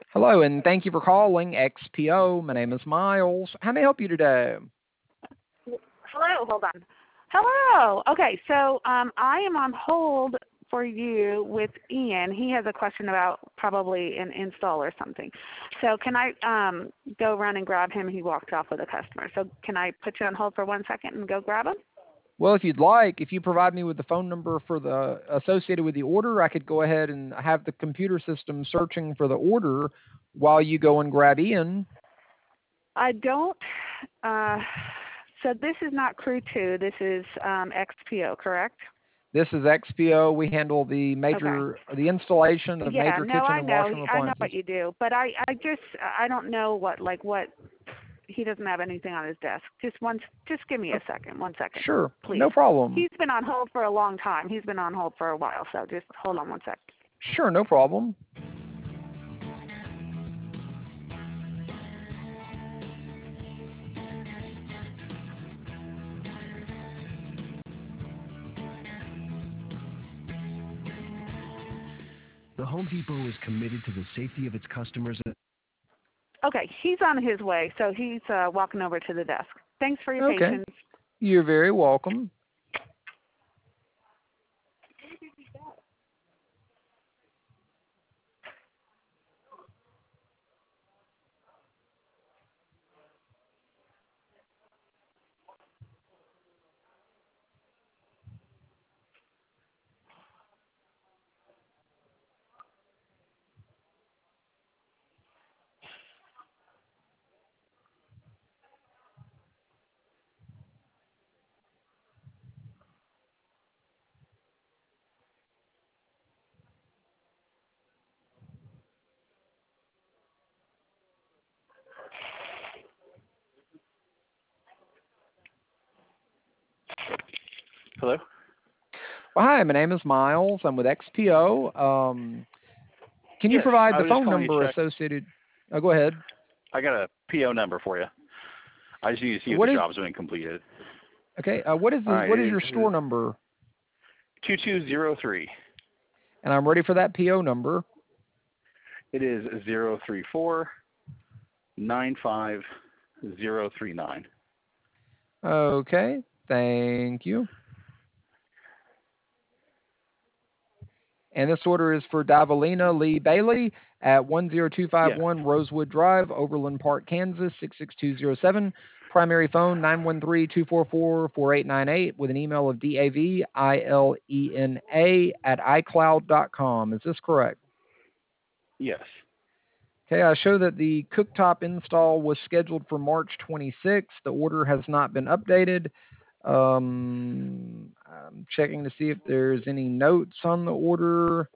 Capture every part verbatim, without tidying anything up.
Hello, and thank you for calling X P O. My name is Miles. How may I help you today? Hello, hold on. Hello. Okay, so um, I am on hold for you with Ian. He has a question about probably an install or something. So can I um, go run and grab him? He walked off with a customer. So can I put you on hold for one second and go grab him? Well, if you'd like, if you provide me with the phone number for the associated with the order, I could go ahead and have the computer system searching for the order while you go and grab Ian. I don't. Uh, so this is not Crew two. This is um, X P O, correct? This is X P O. We handle the major, Okay. the installation of Yeah, major no, kitchen I and know. washroom I know appliances. what you do, but I, I just, I don't know what, like what. He doesn't have anything on his desk. Just one, just give me a second. One second, Sure, please. no problem. He's been on hold for a long time. He's been on hold for a while, so just hold on one sec. Sure, no problem. The Home Depot is committed to the safety of its customers. Okay, he's on his way, so he's uh, walking over to the desk. Thanks for your Okay, patience. you're very welcome. Hello? Well, hi, my name is Miles. I'm with X P O. Um, can you Yes, provide I the was just phone calling you to number check. associated? Oh, go ahead. I got a P O number for you. I just need to see if What the is? job's been completed. Okay. Uh, what is All the? right, What is it your store is number? two two zero three. And I'm ready for that P O number. It is zero three four nine five zero three nine. Okay. Thank you. And this order is for Davalina Lee Bailey at one zero two five Yes. one Rosewood Drive, Overland Park, Kansas, six six two zero seven. Primary phone nine one three, two four four, four eight nine eight with an email of D A V I L E N A at iCloud dot com. Is this correct? Yes. Okay, I show that the cooktop install was scheduled for March twenty-sixth. The order has not been updated. Um, I'm checking to see if there's any notes on the order.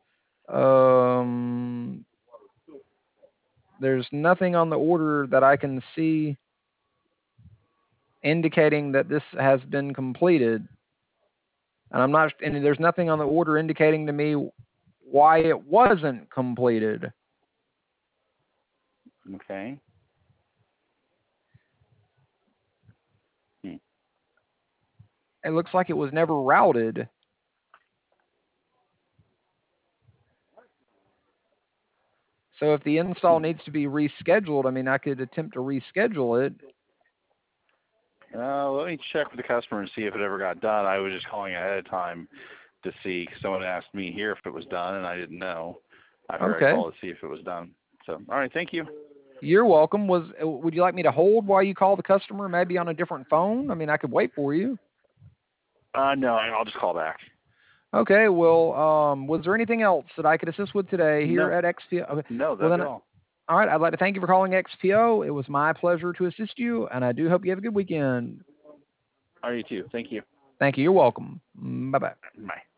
Um, there's nothing on the order that I can see indicating that this has been completed. And I'm not, and there's nothing on the order indicating to me why it wasn't completed. Okay. Hmm. It looks like it was never routed. So if the install Hmm. needs to be rescheduled, I mean, I could attempt to reschedule it. Uh, let me check with the customer and see if it ever got done. I was just calling ahead of time to see, 'cause someone asked me here if it was done, and I didn't know. After I Okay. called to see if it was done. So, all right, thank you. You're welcome. Was would you like me to hold while you call the customer, maybe on a different phone? I mean, I could wait for you. Uh, no, I'll just call back. Okay. Well, um, was there anything else that I could assist with today here No. at X P O? Okay. No, Well that'd then, be all. all right. I'd like to thank you for calling X P O. It was my pleasure to assist you, and I do hope you have a good weekend. All right, you too. Thank you. Thank you. You're welcome. Bye bye. Bye.